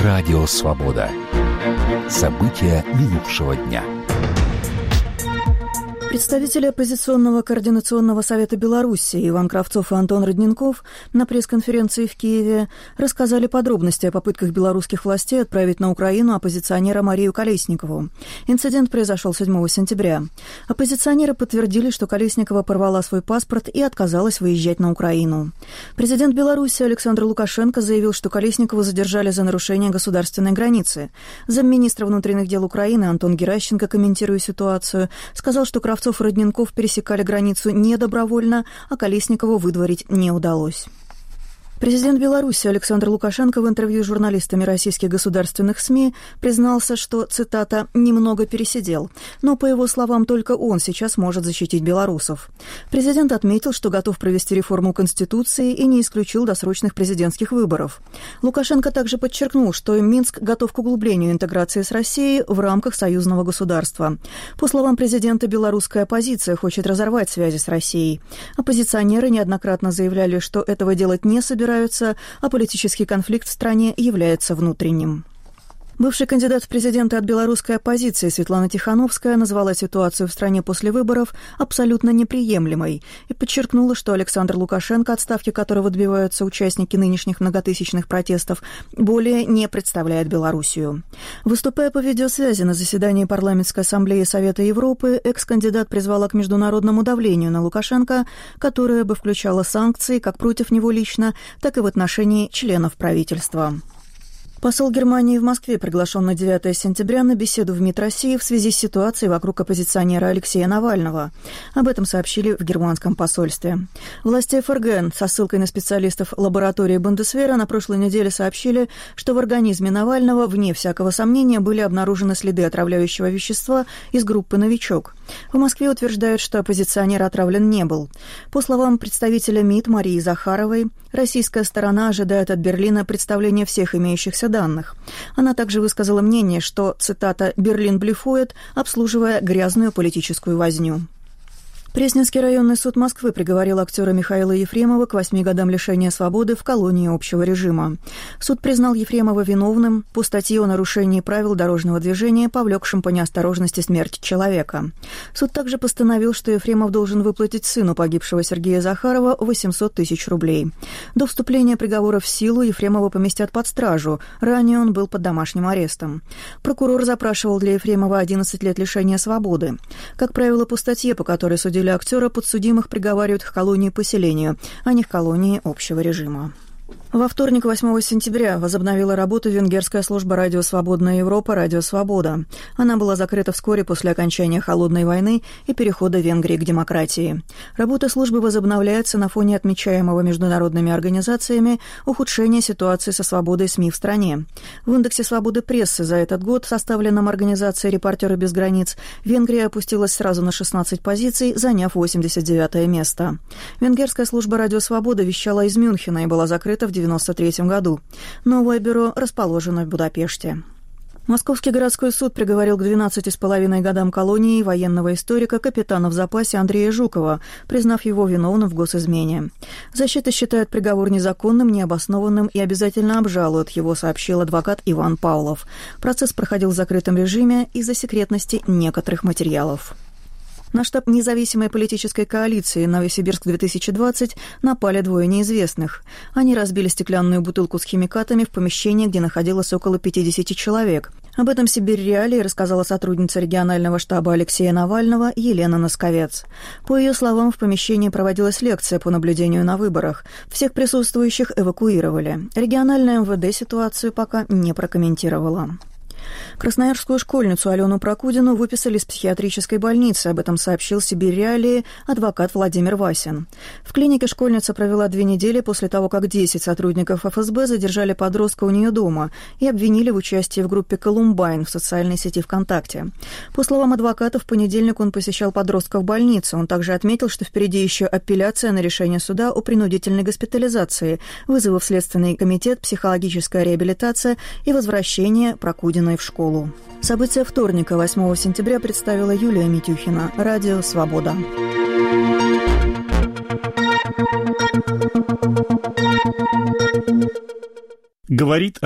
Радио «Свобода». События минувшего дня. Представители оппозиционного координационного совета Беларуси Иван Кравцов и Антон Родненков на пресс-конференции в Киеве рассказали подробности о попытках белорусских властей отправить на Украину оппозиционера Марию Колесникову. Инцидент произошел 7 сентября. Оппозиционеры подтвердили, что Колесникова порвала свой паспорт и отказалась выезжать на Украину. Президент Беларуси Александр Лукашенко заявил, что Колесникову задержали за нарушение государственной границы. Замминистра внутренних дел Украины Антон Геращенко, комментируя ситуацию, сказал, что Кравцов и Родненков пересекали границу недобровольно, а Колесникову выдворить не удалось. Президент Беларуси Александр Лукашенко в интервью с журналистами российских государственных СМИ признался, что, цитата, «немного пересидел», но, по его словам, только он сейчас может защитить белорусов. Президент отметил, что готов провести реформу Конституции и не исключил досрочных президентских выборов. Лукашенко также подчеркнул, что Минск готов к углублению интеграции с Россией в рамках союзного государства. По словам президента, белорусская оппозиция хочет разорвать связи с Россией. Оппозиционеры неоднократно заявляли, что этого делать не собираются, а политический конфликт в стране является внутренним. Бывший кандидат в президенты от белорусской оппозиции Светлана Тихановская назвала ситуацию в стране после выборов абсолютно неприемлемой и подчеркнула, что Александр Лукашенко, отставки которого добиваются участники нынешних многотысячных протестов, более не представляет Белоруссию. Выступая по видеосвязи на заседании Парламентской ассамблеи Совета Европы, экс-кандидат призвала к международному давлению на Лукашенко, которое бы включало санкции как против него лично, так и в отношении членов правительства. Посол Германии в Москве приглашен на 9 сентября на беседу в МИД России в связи с ситуацией вокруг оппозиционера Алексея Навального. Об этом сообщили в германском посольстве. Власти ФРГ со ссылкой на специалистов лаборатории Бундесвера на прошлой неделе сообщили, что в организме Навального, вне всякого сомнения, были обнаружены следы отравляющего вещества из группы «Новичок». В Москве утверждают, что оппозиционер отравлен не был. По словам представителя МИД Марии Захаровой, российская сторона ожидает от Берлина представления всех имеющихся данных. Она также высказала мнение, что, цитата, «Берлин блефует, обслуживая грязную политическую возню». Пресненский районный суд Москвы приговорил актера Михаила Ефремова к 8 годам лишения свободы в колонии общего режима. Суд признал Ефремова виновным по статье о нарушении правил дорожного движения, повлекшем по неосторожности смерть человека. Суд также постановил, что Ефремов должен выплатить сыну погибшего Сергея Захарова 800 тысяч рублей. До вступления приговора в силу Ефремова поместят под стражу. Ранее он был под домашним арестом. Прокурор запрашивал для Ефремова 11 лет лишения свободы. Как правило, по статье, по которой судили актера, подсудимых приговаривают к колонии-поселению, а не к колонии общего режима. Во вторник, 8 сентября, возобновила работу венгерская служба «Радио Свободная Европа» «Радио Свобода». Она была закрыта вскоре после окончания Холодной войны и перехода Венгрии к демократии. Работа службы возобновляется на фоне отмечаемого международными организациями ухудшения ситуации со свободой СМИ в стране. В индексе свободы прессы за этот год, составленном организацией «Репортеры без границ», Венгрия опустилась сразу на 16 позиций, заняв 89-е место. Венгерская служба «Радио Свобода» вещала из Мюнхена и была закрыта в 1993 году. Новое бюро расположено в Будапеште. Московский городской суд приговорил к 12,5 годам колонии военного историка, капитана в запасе Андрея Жукова, признав его виновным в госизмене. Защита считает приговор незаконным, необоснованным и обязательно обжалует его, сообщил адвокат Иван Павлов. Процесс проходил в закрытом режиме из-за секретности некоторых материалов. На штаб независимой политической коалиции «Новосибирск-2020» напали двое неизвестных. Они разбили стеклянную бутылку с химикатами в помещении, где находилось около 50 человек. Об этом «Сибирь Реалии» рассказала сотрудница регионального штаба Алексея Навального Елена Носковец. По ее словам, в помещении проводилась лекция по наблюдению на выборах. Всех присутствующих эвакуировали. Региональное МВД ситуацию пока не прокомментировало. Красноярскую школьницу Алену Прокудину выписали из психиатрической больницы. Об этом сообщил «Сибирь Реалии» адвокат Владимир Васин. В клинике школьница провела 2 недели после того, как 10 сотрудников ФСБ задержали подростка у нее дома и обвинили в участии в группе «Колумбайн» в социальной сети ВКонтакте. По словам адвоката, в понедельник он посещал подростка в больнице. Он также отметил, что впереди еще апелляция на решение суда о принудительной госпитализации, вызовы в Следственный комитет, психологическая реабилитация и возвращение Прокудиной в школу. События вторника, 8 сентября, представила Юлия Митюхина. Радио «Свобода». Говорит